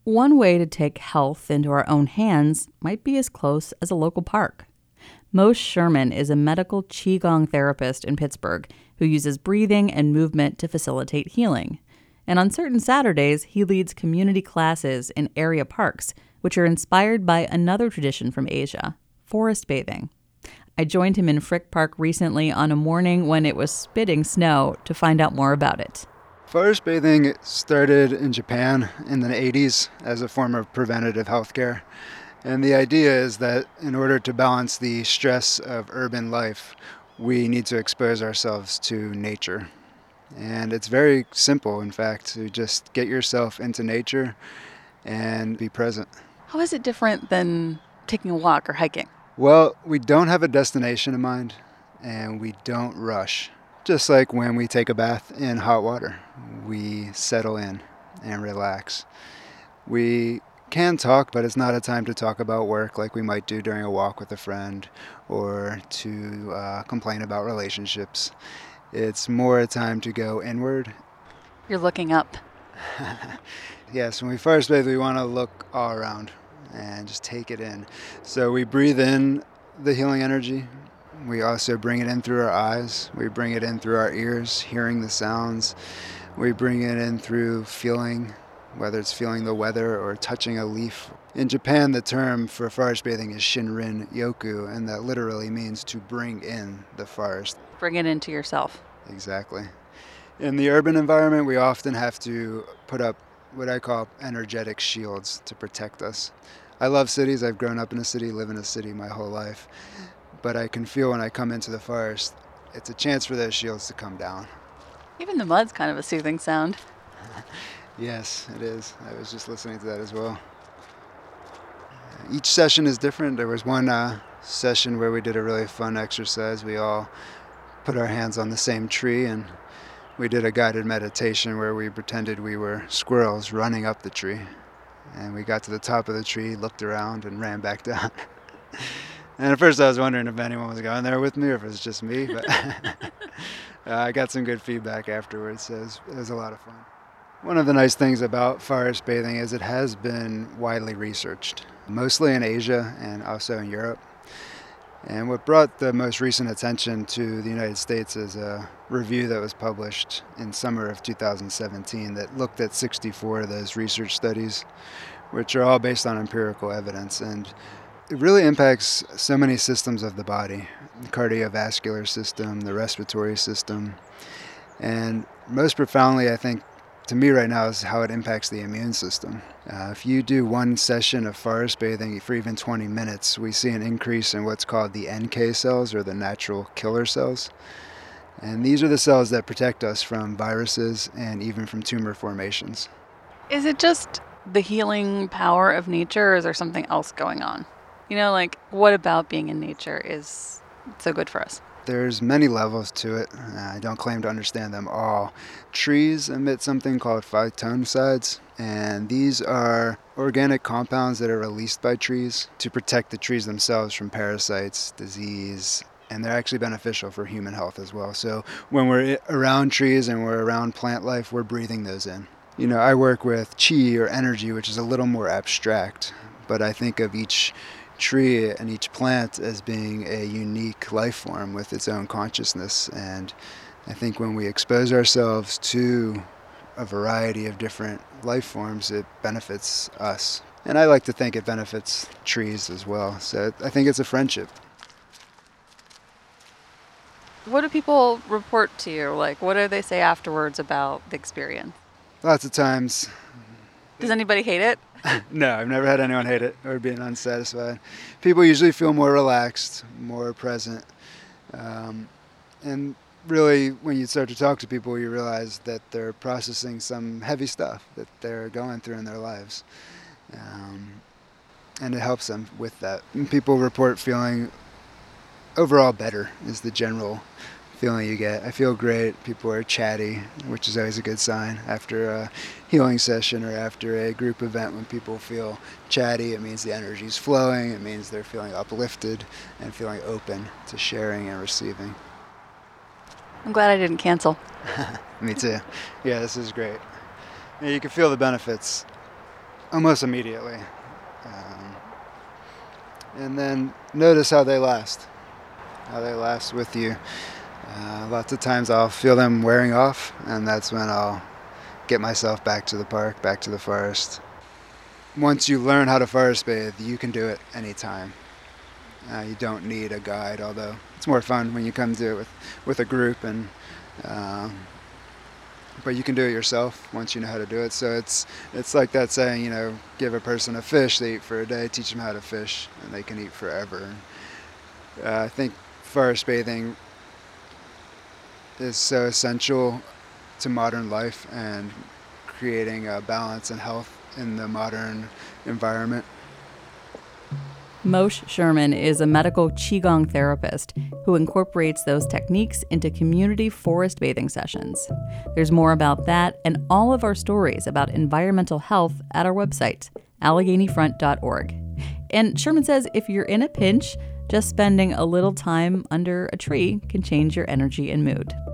One way to take health into our own hands might be as close as a local park. Moshe Sherman is a medical Qigong therapist in Pittsburgh who uses breathing and movement to facilitate healing. And on certain Saturdays, he leads community classes in area parks, which are inspired by another tradition from Asia, forest bathing. I joined him in Frick Park recently on a morning when it was spitting snow to find out more about it. Forest bathing started in Japan in the 80s as a form of preventative healthcare. And the idea is that in order to balance the stress of urban life, we need to expose ourselves to nature. And it's very simple, in fact, to just get yourself into nature and be present. How is it different than taking a walk or hiking? Well, we don't have a destination in mind, and we don't rush. Just like when we take a bath in hot water, we settle in and relax. We can talk, but it's not a time to talk about work like we might do during a walk with a friend or to complain about relationships. It's more a time to go inward. You're looking up. Yes, when we first bathe, we want to look all around and just take it in. So we breathe in the healing energy. We also bring it in through our eyes. We bring it in through our ears, hearing the sounds. We bring it in through feeling, whether it's feeling the weather or touching a leaf. In Japan, the term for forest bathing is Shinrin Yoku, and that literally means to bring in the forest. Bring it into yourself. Exactly. In the urban environment, we often have to put up what I call energetic shields to protect us. I love cities. I've grown up in a city, live in a city my whole life. But I can feel when I come into the forest, it's a chance for those shields to come down. Even the mud's kind of a soothing sound. Yes, it is. I was just listening to that as well. Each session is different. There was one session where we did a really fun exercise. We all put our hands on the same tree and we did a guided meditation where we pretended we were squirrels running up the tree. And we got to the top of the tree, looked around, and ran back down. And at first I was wondering if anyone was going there with me or if it was just me, but I got some good feedback afterwards, so it was a lot of fun. One of the nice things about forest bathing is it has been widely researched, mostly in Asia and also in Europe. And what brought the most recent attention to the United States is a review that was published in summer of 2017 that looked at 64 of those research studies, which are all based on empirical evidence. And it really impacts so many systems of the body, the cardiovascular system, the respiratory system. And most profoundly, I think, to me right now, is how it impacts the immune system. If you do one session of forest bathing for even 20 minutes, we see an increase in what's called the NK cells, or the natural killer cells. And these are the cells that protect us from viruses and even from tumor formations. Is it just the healing power of nature, or is there something else going on? You know, like, what about being in nature is so good for us? There's many levels to it. I don't claim to understand them all. Trees emit something called phytoncides, and these are organic compounds that are released by trees to protect the trees themselves from parasites, disease, and they're actually beneficial for human health as well. So when we're around trees and we're around plant life, we're breathing those in. You know, I work with chi, or energy, which is a little more abstract, but I think of each tree and each plant as being a unique life form with its own consciousness. And I think when we expose ourselves to a variety of different life forms, it benefits us. And I like to think it benefits trees as well. So I think it's a friendship. What do people report to you? Like, what do they say afterwards about the experience? Lots of times. Does anybody hate it? No, I've never had anyone hate it or being unsatisfied. People usually feel more relaxed, more present. And really, when you start to talk to people, you realize that they're processing some heavy stuff that they're going through in their lives. And it helps them with that. And people report feeling overall better is the general feeling you get. I feel great. People are chatty, which is always a good sign after a healing session or after a group event. When people feel chatty, it means the energy is flowing. It means they're feeling uplifted and feeling open to sharing and receiving. I'm glad I didn't cancel. Me too. Yeah, this is great. You can feel the benefits almost immediately. And then notice how they last with you. Lots of times I'll feel them wearing off, and that's when I'll get myself back to the park, back to the forest. Once you learn how to forest bathe, you can do it anytime. You don't need a guide, although it's more fun when you come to it with a group, and but you can do it yourself once you know how to do it. So it's like that saying, give a person a fish, they eat for a day, teach them how to fish, and they can eat forever. I think forest bathing is so essential to modern life and creating a balance and health in the modern environment. Moshe Sherman is a medical Qigong therapist who incorporates those techniques into community forest bathing sessions. There's more about that and all of our stories about environmental health at our website, AlleghenyFront.org. And Sherman says if you're in a pinch, just spending a little time under a tree can change your energy and mood.